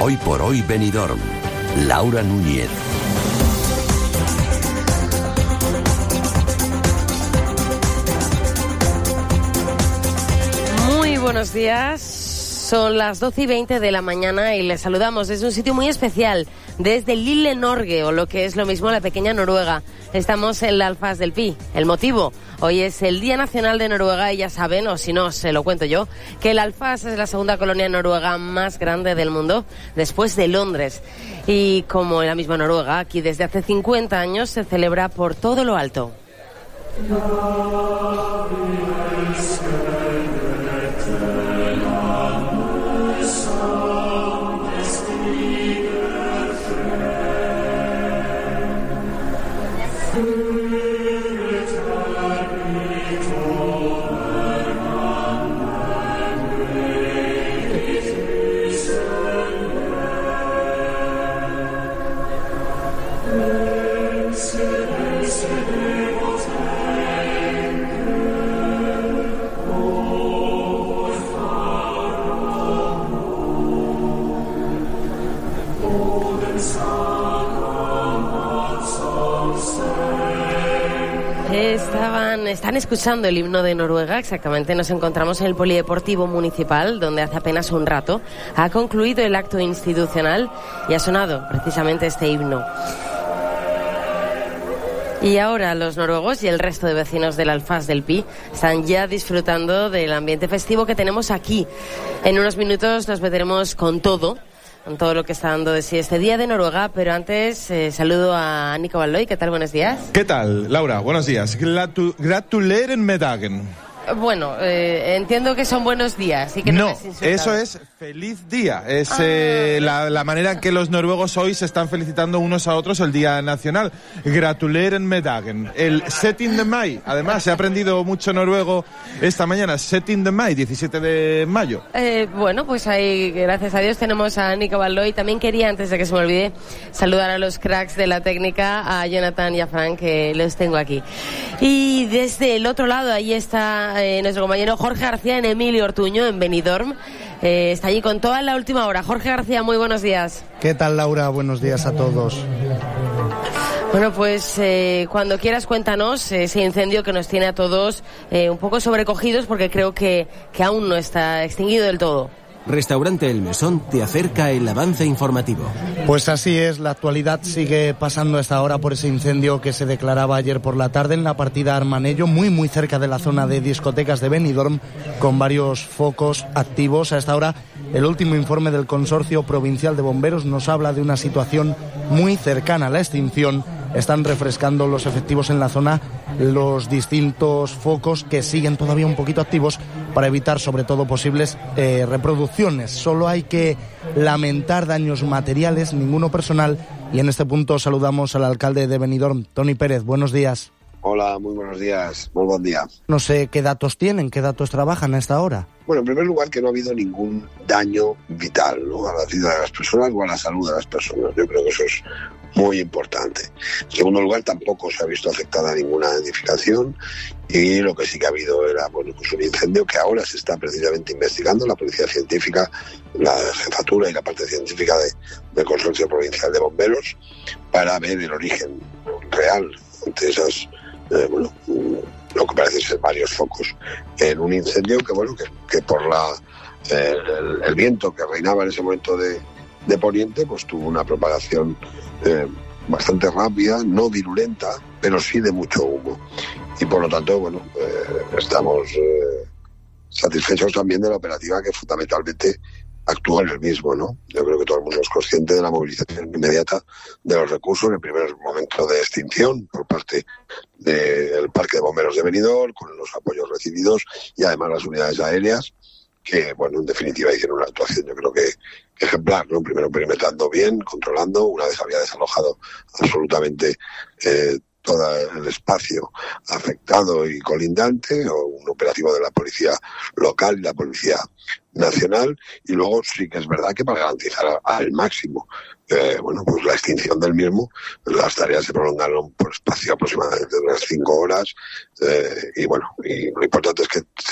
Hoy por hoy Benidorm. Laura Núñez. Muy buenos días. Son las 12:20 de la mañana y les saludamos desde un sitio muy especial, desde Lille Norge, o lo que es lo mismo la pequeña Noruega. Estamos en la Alfaz del Pi. El motivo, hoy es el Día Nacional de Noruega y ya saben, o si no, se lo cuento yo, que la Alfaz es la segunda colonia noruega más grande del mundo, después de Londres. Y como en la misma Noruega, aquí desde hace 50 años se celebra por todo lo alto. Están escuchando el himno de Noruega. Exactamente, nos encontramos en el Polideportivo Municipal, donde hace apenas un rato ha concluido el acto institucional y ha sonado precisamente este himno. Y ahora los noruegos y el resto de vecinos del Alfaz del Pi están ya disfrutando del ambiente festivo que tenemos aquí. En unos minutos nos meteremos con todo lo que está dando de sí este Día de Noruega, pero antes saludo a Nico Balloy. ¿Qué tal? Buenos días. ¿Qué tal, Laura? Buenos días. Gratulerer med dagen. Bueno, entiendo que son buenos días y que no eso es feliz día. Es la manera en que los noruegos hoy se están felicitando unos a otros el Día Nacional. Gratulerer med dagen. El 17 de mayo. Además, he aprendido mucho noruego esta mañana. 17 de mayo, 17 de mayo. Bueno, pues ahí, gracias a Dios, tenemos a Nico Balloy. También quería, antes de que se me olvide, saludar a los cracks de la técnica, a Jonathan y a Frank, que los tengo aquí. Y desde el otro lado, ahí está nuestro compañero Jorge García en Emilio Ortuño, en Benidorm. Está allí con toda la última hora. Jorge García, muy buenos días. ¿Qué tal, Laura? Buenos días a todos. Bueno, pues cuando quieras cuéntanos ese incendio que nos tiene a todos un poco sobrecogidos, porque creo que aún no está extinguido del todo. Restaurante El Mesón te acerca el avance informativo. Pues así es, la actualidad sigue pasando a esta hora por ese incendio que se declaraba ayer por la tarde en la partida Armanello, muy cerca de la zona de discotecas de Benidorm, con varios focos activos. A esta hora, el último informe del Consorcio Provincial de Bomberos nos habla de una situación muy cercana a la extinción. Están refrescando los efectivos en la zona los distintos focos que siguen todavía un poquito activos para evitar sobre todo posibles reproducciones. Solo hay que lamentar daños materiales, ninguno personal, y en este punto saludamos al alcalde de Benidorm, Toni Pérez. Buenos días. Hola, muy buenos días, muy buen día. No sé qué datos tienen, qué datos trabajan a esta hora. Bueno, en primer lugar, que no ha habido ningún daño vital, ¿no?, a la vida de las personas o a la salud de las personas. Yo creo que eso es muy importante. En segundo lugar, tampoco se ha visto afectada ninguna edificación, y lo que sí que ha habido era, bueno, pues un incendio que ahora se está precisamente investigando la Policía Científica, la Jefatura y la parte científica del Consorcio Provincial de Bomberos, para ver el origen real de esas, lo que parece ser varios focos en un incendio que por el viento que reinaba en ese momento de poniente, pues tuvo una propagación bastante rápida, no virulenta, pero sí de mucho humo. Y por lo tanto, estamos satisfechos también de la operativa que fundamentalmente actúa en el mismo, ¿no? Yo creo que todo el mundo es consciente de la movilización inmediata de los recursos en el primer momento de extinción por parte del Parque de Bomberos de Benidorm, con los apoyos recibidos, y además las unidades aéreas, que, en definitiva hicieron una actuación, yo creo que ejemplar, ¿no? Primero perimetrando bien, controlando, una vez había desalojado absolutamente todo el espacio afectado y colindante, o un operativo de la policía local y la policía nacional, y luego sí que es verdad que para garantizar al máximo la extinción del mismo, las tareas se prolongaron por espacio aproximadamente de unas 5 horas, y lo importante es que